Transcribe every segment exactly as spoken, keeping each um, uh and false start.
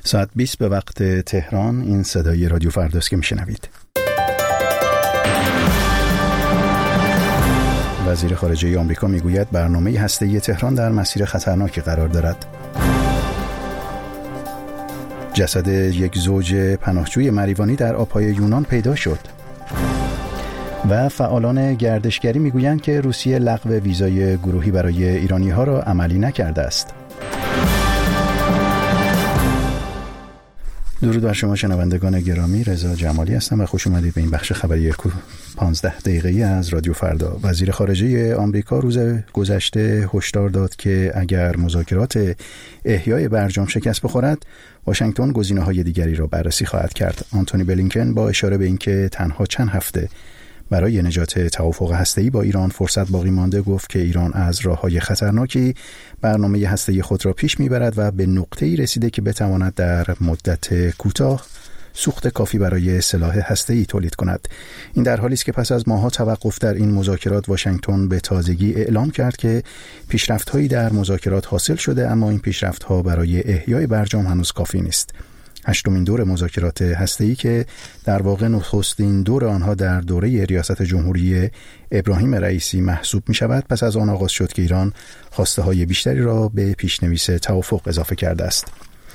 ساعت بیست به وقت تهران. این صدای رادیو فرداست که میشنوید. وزیر خارجه آمریکا میگوید برنامه هسته‌ای تهران در مسیر خطرناکی قرار دارد. جسد یک زوج پناهجوی مریوانی در آبهای یونان پیدا شد. و فعالان گردشگری میگویند که روسیه لغو ویزای گروهی برای ایرانی‌ها را عملی نکرده است. درود بر شما شنوندگان گرامی، رضا جمالی هستم و خوش اومدید به این بخش خبری پانزده دقیقه‌ای از رادیو فردا. وزیر خارجه آمریکا روز گذشته هشدار داد که اگر مذاکرات احیای برجام شکست بخورد، واشنگتن گزینه‌های دیگری را بررسی خواهد کرد. آنتونی بلینکن با اشاره به اینکه تنها چند هفته برای نجات توافق هسته‌ای با ایران فرصت باقی مانده، گفت که ایران از راه‌های خطرناکی برنامه هسته‌ای خود را پیش می‌برد و به نقطه‌ای رسیده که بتواند در مدت کوتاه سوخت کافی برای سلاح هسته‌ای تولید کند. این در حالی است که پس از ماه‌ها توقف در این مذاکرات، واشنگتن به تازگی اعلام کرد که پیشرفت‌هایی در مذاکرات حاصل شده، اما این پیشرفت‌ها برای احیای برجام هنوز کافی نیست. هشتمین دور مذاکرات هسته‌ای که در واقع نخستین دور آنها در دوره ریاست جمهوری ابراهیم رئیسی محسوب می شود، پس از آن آغاز شد که ایران خواسته های بیشتری را به پیشنویس توافق اضافه کرده است.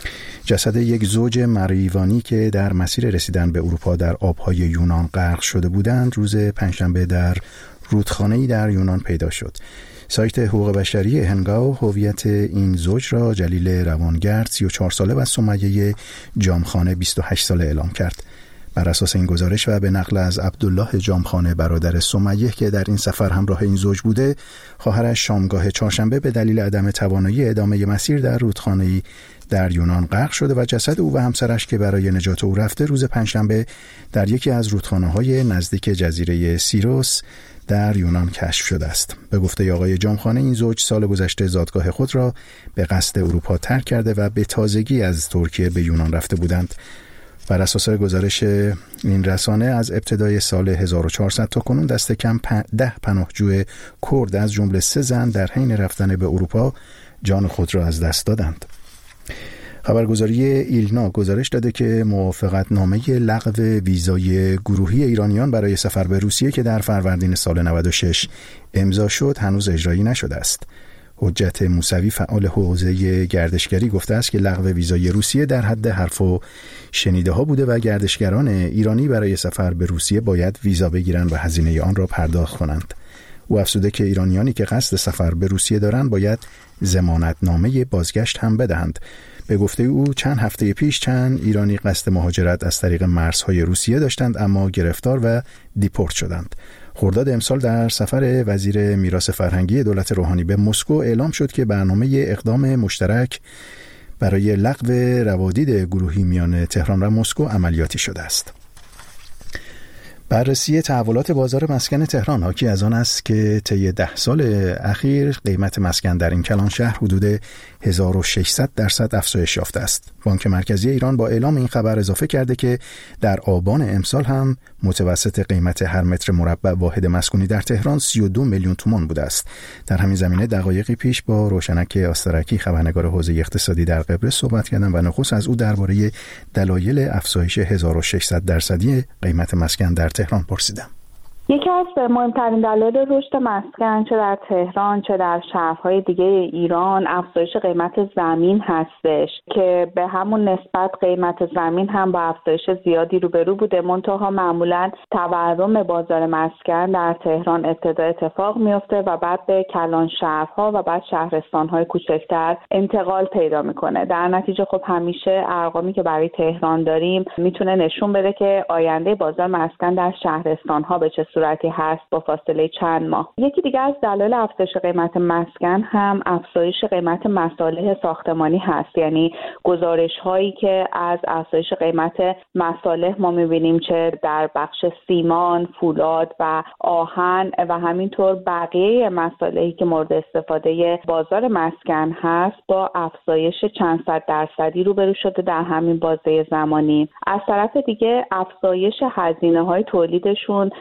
جسد یک زوج مریوانی که در مسیر رسیدن به اروپا در آبهای یونان غرق شده بودند، روز پنجشنبه در رودخانه‌ای در یونان پیدا شد. سایت حقوق بشری هنگاو هویت این زوج را جلیل روانگرد سی و چهار ساله و سمیه جامخانه بیست و هشت ساله اعلام کرد. بر اساس این گزارش و به نقل از عبدالله جامخانه برادر سمیه که در این سفر همراه این زوج بوده، خواهرش شامگاه چهارشنبه به دلیل عدم توانایی ادامه مسیر در رودخانه‌ای در یونان غرق شده و جسد او و همسرش که برای نجات او رفته روز پنجشنبه در یکی از رودخانه‌های نزدیک جزیره سیروس در یونان کشف شده است. به گفته آقای جامخانه، این زوج سال گذشته زادگاه خود را به قصد اروپا ترک کرده و به تازگی از ترکیه به یونان رفته بودند. بر اساس گزارش این رسانه، از ابتدای سال هزار و چهارصد تا کنون دست کم ده پناهجوی کرد از جمله سه زن در حین رفتن به اروپا جان خود را از دست دادند. خبرگزاری ایلنا گزارش داده که موافقتنامه لغو ویزای گروهی ایرانیان برای سفر به روسیه که در فروردین سال نود و شش امضا شد هنوز اجرایی نشده است. حجت موسوی فعال حوزه گردشگری گفته است که لغو ویزای روسیه در حد حرف و شنیده ها بوده و گردشگران ایرانی برای سفر به روسیه باید ویزا بگیرند و هزینه آن را پرداخت کنند. او افزوده که ایرانیانی که قصد سفر به روسیه دارند باید ضمانتنامه بازگشت هم بدهند. به گفته او چند هفته پیش چند ایرانی قصد مهاجرت از طریق مرزهای روسیه داشتند اما گرفتار و دیپورت شدند. خرداد امسال در سفر وزیر میراث فرهنگی دولت روحانی به مسکو اعلام شد که برنامه اقدام مشترک برای لغو روادید گروهی میان تهران و مسکو عملیاتی شده است. بررسی تحولات بازار مسکن تهران حاکی از آن است که طی ده سال اخیر قیمت مسکن در این کلان شهر حدود هزار و ششصد درصد افزایش یافته است. بانک مرکزی ایران با اعلام این خبر اضافه کرده که در آبان امسال هم متوسط قیمت هر متر مربع واحد مسکونی در تهران سی و دو میلیون تومان بوده است. در همین زمینه دقایقی پیش با روشنک آسترکی خبرنگار حوزه اقتصادی در قبرس صحبت کردم و نخست از او درباره دلایل افزایش هزار و ششصد درصدی قیمت مسکن در تهران پرسیدم. یکی از مهمترین دلایل رشد مسکن چه در تهران چه در شهرهای دیگه ایران افزایش قیمت زمین هستش که به همون نسبت قیمت زمین هم با افزایش زیادی روبرو بوده. منتها معمولا تورم بازار مسکن در تهران ابتدا اتفاق میفته و بعد به کلان شهرها و بعد شهرستانهای کوچکتر انتقال پیدا میکنه. در نتیجه خب همیشه ارقامی که برای تهران داریم میتونه نشون بده که آینده بازار مسکن در شهرستانها به چه صورتی هست با فاصله چند ماه. یکی دیگه از دلایل افزایش قیمت مسکن هم افزایش قیمت مصالح ساختمانی هست. یعنی گزارش هایی که از افزایش قیمت مصالح ما میبینیم چه در بخش سیمان، فولاد و آهن و همینطور بقیه مصالحی که مورد استفاده بازار مسکن هست با افزایش چند صد درصدی روبرو شده در همین بازه زمانی. از طرف دیگه افزایش هزینه های تولیدشون در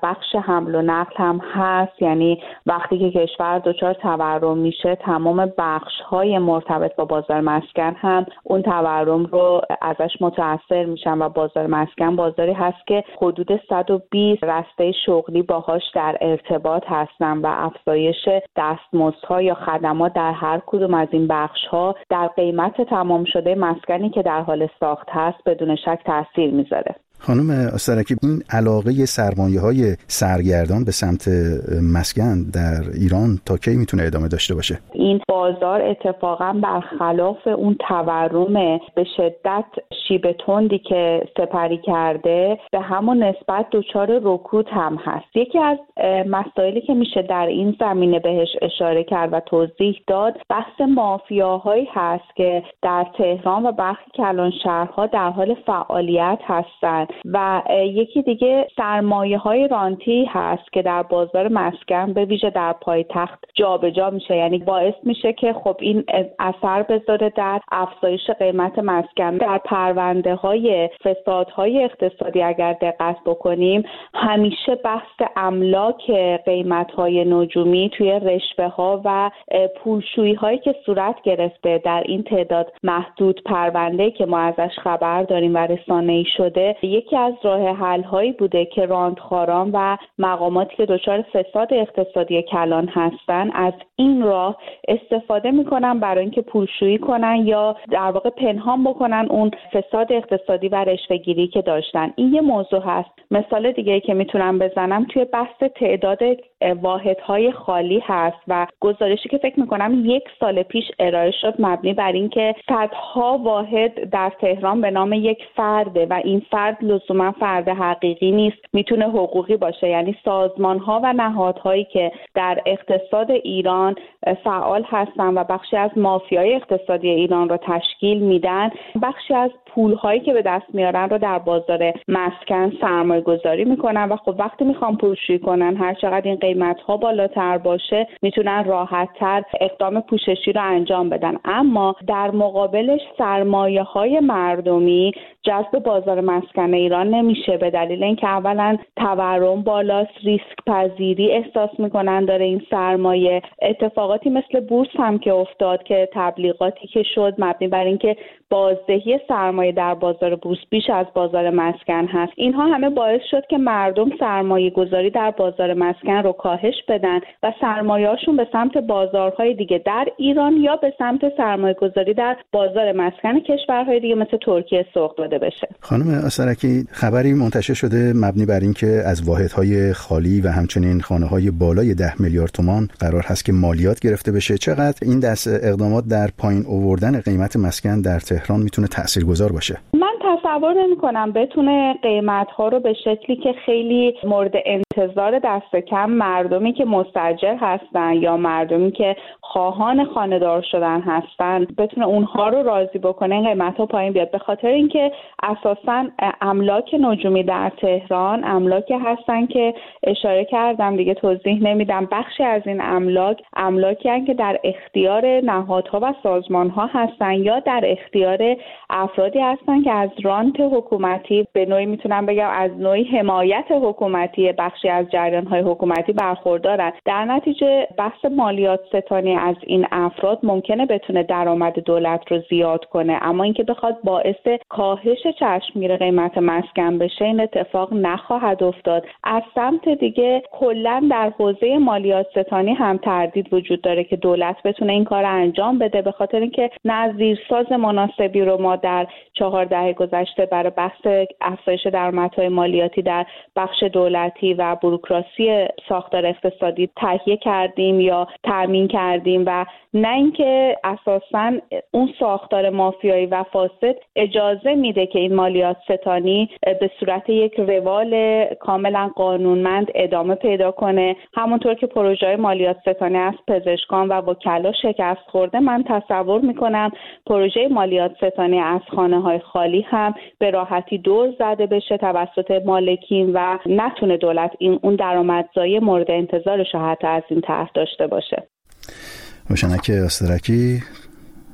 بخش حمل و نقل هم هست، یعنی وقتی که کشور دچار تورم میشه تمام بخش‌های مرتبط با بازار مسکن هم اون تورم رو ازش متأثر میشن و بازار مسکن بازاری هست که حدود صد و بیست رسته شغلی باهاش در ارتباط هستن و افزایش دستمزدها یا خدمات در هر کدوم از این بخش‌ها در قیمت تمام شده مسکنی که در حال ساخت هست بدون شک تاثیر میذاره. خانم آسترکی، این علاقه سرمایه‌های سرگردان به سمت مسکن در ایران تا کی میتونه ادامه داشته باشه؟ این بازار اتفاقا برخلاف اون تورم به شدت شیب تندی که سپری کرده به همون نسبت دچار رکود هم هست. یکی از مسائلی که میشه در این زمینه بهش اشاره کرد و توضیح داد بحث مافیاهایی هست که در تهران و برخی کلانشهرها در حال فعالیت هستند و یکی دیگه سرمایه‌های رانتی هست که در بازار مسکن به ویژه در پایتخت جابجا میشه، یعنی باعث میشه که خب این اثر بذاره در افزایش قیمت مسکن. در پرونده‌های فسادهای اقتصادی اگر دقت بکنیم همیشه بحث املاک قیمت‌های نجومی توی رشوه‌ها و پولشویی‌هایی که صورت گرفته در این تعداد محدود پرونده‌ای که ما ازش خبر داریم و رسانه‌ای شده، یکی از راه حل‌هایی بوده که راندخواران و مقاماتی که دچار فساد اقتصادی کلان هستن از این راه استفاده میکنن برای اینکه پولشویی کنن یا در واقع پنهان بکنن اون فساد اقتصادی و رشوه‌گیری که داشتن. این یه موضوع هست. مثال دیگه‌ای که میتونم بزنم توی بحث تعداد واحدهای خالی هست و گزارشی که فکر میکنم یک سال پیش ارائه شد مبنی بر این که صدها واحد در تهران به نام یک فرده و این فرد لزوما فرد حقیقی نیست، میتونه حقوقی باشه، یعنی سازمان‌ها و نهادهایی که در اقتصاد ایران فعال هستن و بخشی از مافیای اقتصادی ایران رو تشکیل میدن، بخشی از پول‌هایی که به دست میارن رو در بازار مسکن سرمایه‌گذاری میکنن و خب وقتی میخوان پولشویی کنن هر چقدر این قیمت‌ها بالاتر باشه میتونن راحت‌تر اقدام پوششی رو انجام بدن. اما در مقابلش سرمایه‌های مردمی جذب بازار مسکن ایران نمیشه به دلیل اینکه اولا تورم بالاست، ریسک پذیری احساس میکنن داره این سرمایه. اتفاقاتی مثل بورس هم که افتاد که تبلیغاتی که شد مبنی بر اینکه بازدهی سرمایه در بازار بورس بیش از بازار مسکن هست، اینها همه باعث شد که مردم سرمایه گذاری در بازار مسکن رو کاهش بدن و سرمایه‌هاشون به سمت بازارهای دیگه در ایران یا به سمت سرمایه گذاری در بازار مسکن کشورهای دیگه مثل ترکیه سوق داده بشه. خانم آسترکی، خبری منتشر شده مبنی بر این که از واحدهای خالی و همچنین خانه‌های بالای ده میلیارد تومان قرار هست که مالیات گرفته بشه. چقدر این دست اقدامات در پایین آوردن قیمت مسکن در تهران میتونه تاثیرگذار باشه؟ من تصور نمی‌کنم بتونه قیمت‌ها رو به شکلی که خیلی مورد انتظار دست کم مردمی که مستاجر هستن یا مردمی که خواهان خانه‌دار شدن هستن بتونه اونها رو راضی بکنه این قیمت‌ها پایین بیاد، به خاطر اینکه اساساً املاک نجومی در تهران املاکی هستن که اشاره کردم دیگه توضیح نمیدم. بخشی از این املاک املاکی هستن که در اختیار نهادها و سازمان‌ها هستن یا در اختیار افرادی هستن که از رانت حکومتی به نوعی میتونم بگم از نوعی حمایت حکومتی بخشی از جریان‌های حکومتی برخوردارن. در نتیجه بحث مالیات ستانی از این افراد ممکنه بتونه درآمد دولت رو زیاد کنه، اما اینکه بخواد باعث کاهش چشمگیر قیمت مسکن بشه این اتفاق نخواهد افتاد. از سمت دیگه کلا در حوزه مالیات ستانی هم تردید وجود داره که دولت بتونه این کار انجام بده، به خاطر اینکه نه زیرساز مناسبی رو ما در چهار دهه گذشته برای بحث افزایش درآمدهای مالیاتی در بخش دولتی و بوروکراسی ساختار اقتصادی تهیه کردیم یا تامین کردیم و نه اینکه اساساً اون ساختار مافیایی و فاسد اجازه میده که این مالیات ستانی به صورت یک روال کاملا قانونمند ادامه پیدا کنه. همونطور که پروژه مالیات ستانی از پزشکان و وکلا شکست خورده، من تصور میکنم پروژه مالیات ستانی از خانه‌های خالی هم به راحتی دور زده بشه توسط مالکین و نتونه دولت این اون درآمدزایی مورد انتظارش حتی از این طرح داشته باشه. روشنک آسترکی،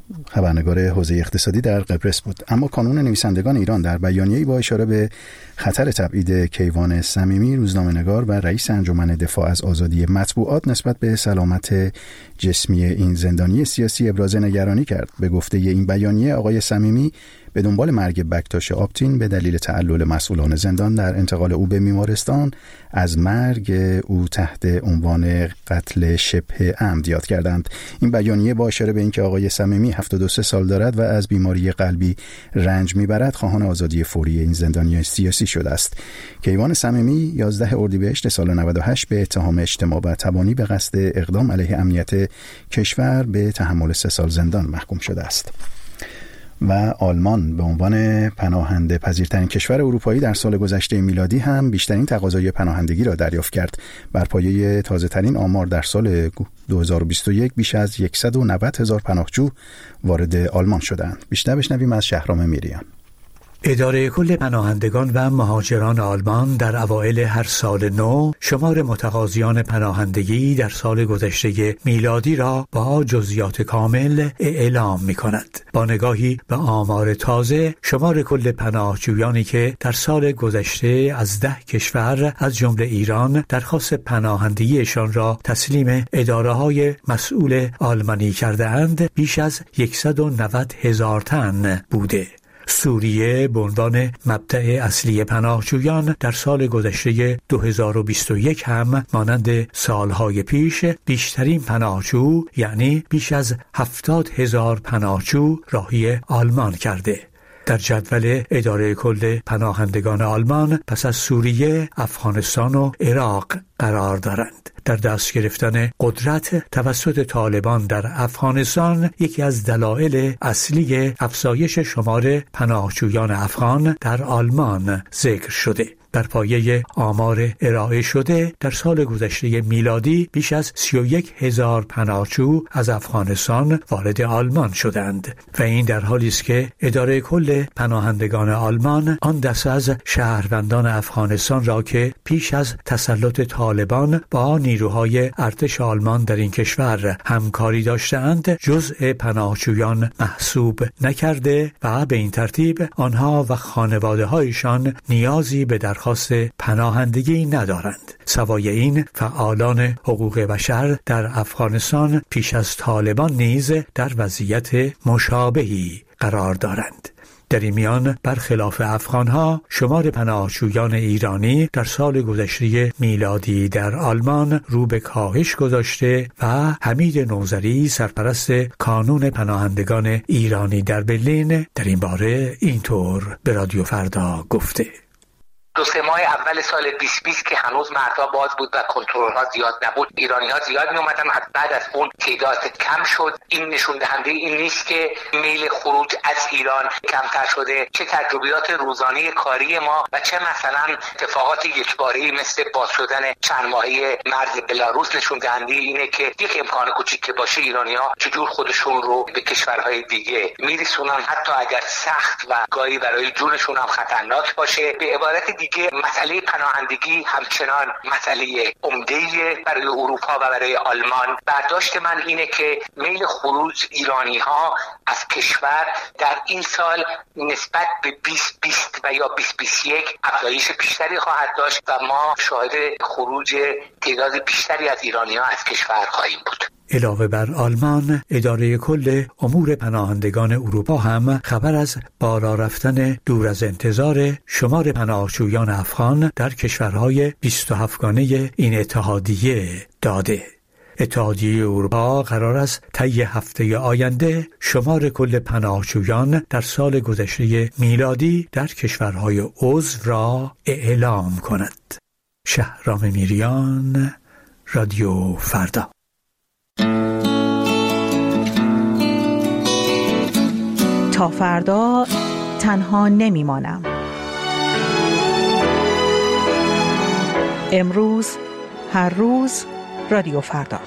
خبرنگار حوزه اقتصادی در قبرس بود. اما کانون نویسندگان ایران در بیانیه‌ای با اشاره به خطر تبعید کیوان صمیمی، روزنامه‌نگار و رئیس انجمن دفاع از آزادی مطبوعات نسبت به سلامت جسمی این زندانی سیاسی ابراز نگرانی کرد. به گفته این بیانیه، آقای صمیمی به دنبال مرگ بکتاش آپتین به دلیل تعلل مسئولان زندان در انتقال او به بیمارستان از مرگ او تحت عنوان قتل شبه عمد یاد کردند. این بیانیه با اشاره به اینکه آقای صمیمی هفتاد و سه سال دارد و از بیماری قلبی رنج میبرد، خواهان آزادی فوری این زندانی سیاسی شده است. کیوان صمیمی یازده اردیبهشت سال نود و هشت به اتهام اجتماع و تبانی به قصد اقدام علیه امنیت کشور به تحمل سه سال زندان محکوم شده است. و آلمان به عنوان پناهنده پذیرترین کشور اروپایی در سال گذشته میلادی هم بیشترین تقاضای پناهندگی را دریافت کرد. بر پایه تازه ترین آمار در سال دو هزار و بیست و یک بیش از صد و نود هزار پناهجو وارد آلمان شدند. بیشتر بشنویم از شهرام میریان. اداره کل پناهندگان و مهاجران آلمان در اوایل هر سال نو شمار متقاضیان پناهندگی در سال گذشته میلادی را با جزئیات کامل اعلام می کند. با نگاهی به آمار تازه، شمار کل پناهجویانی که در سال گذشته از ده کشور از جمله ایران درخواست پناهندگیشان را تسلیم اداره‌های مسئول آلمانی کرده اند بیش از صد و نود هزار تن بوده. سوریه به عنوان مبدأ اصلی پناهجویان در سال گذشته دو هزار و بیست و یک هم مانند سالهای پیش بیشترین پناهجو، یعنی بیش از هفتاد هزار پناهجو راهی آلمان کرده. در جدول اداره کل پناهندگان آلمان پس از سوریه، افغانستان و عراق قرار دارند. در دست گرفتن قدرت توسط طالبان در افغانستان یکی از دلایل اصلی افزایش شمار پناهجویان افغان در آلمان ذکر شده. بر پایه آمار ارائه شده در سال گذشته میلادی بیش از سی و یک هزار پناهجو از افغانستان وارد آلمان شدند و این در حالی است که اداره کل پناهندگان آلمان آن دسته از شهروندان افغانستان را که پیش از تسلط طالبان با نیروهای ارتش آلمان در این کشور همکاری داشتند جزء پناهجویان محسوب نکرده و به این ترتیب آنها و خانواده‌هایشان نیازی به در خواست پناهندگی ندارند. سوای این، فعالان حقوق بشر در افغانستان پیش از طالبان نیز در وضعیت مشابهی قرار دارند. در این میان برخلاف افغانها، شمار پناهجویان ایرانی در سال گذشته میلادی در آلمان رو به کاهش گذاشته و حمید نوذری، سرپرست کانون پناهندگان ایرانی در برلین، در این باره اینطور به رادیو فردا گفته: دو سه ماه اول سال بیست بیست که هنوز مرزها باز بود و کنترل ها زیاد نبود، ایرانی ها زیاد می اومدن. بعد از اون تعداد کم شد. این نشون دهنده این نیست که میل خروج از ایران کمتر شده. چه تجربیات روزانه کاری ما و چه مثلا اتفاقات یکباره‌ای مثل باز شدن چند ماهه مرز بلاروس نشون دهنده اینه که یک امکان کوچیک که باشه ایرانی ها چجور خودشون رو به کشورهای دیگه میرسونن، حتی اگر سخت و گاهی برای جونشون هم خطرناک باشه. به عبارت دیگه مسئله پناهندگی همچنان مسئله عمده‌ای برای اروپا و برای آلمان. برداشت من اینه که میل خروج ایرانی ها از کشور در این سال نسبت به بیست بیست و یا بیست بیست و یک افزایش بیشتری خواهد داشت و ما شاهد خروج تعداد بیشتری از ایرانی ها از کشور خواهیم بود. علاوه بر آلمان، اداره کل امور پناهندگان اروپا هم خبر از بالا رفتن دور از انتظار شمار پناهجویان افغان در کشورهای بیست و هفت گانه این اتحادیه داده. اتحادیه اروپا قرار است طی هفته آینده شمار کل پناهجویان در سال گذشته میلادی در کشورهای عضو را اعلام کند. شهرام میریان، رادیو فردا. تا فردا تنها نمیمانم. امروز، هر روز، رادیو فردا.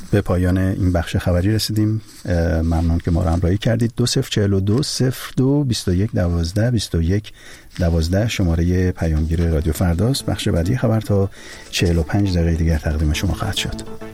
به پایان این بخش خبری رسیدیم. ممنون که ما رو همراهی کردید. دو صفر چهل و دو صفر دو بیست و یک دوازده بیست و یک دوازده شماره پیامگیر رادیو فرداست. بخش بعدی خبر تا چهل و پنج دقیقه دیگر تقدیم شما خواهد شد.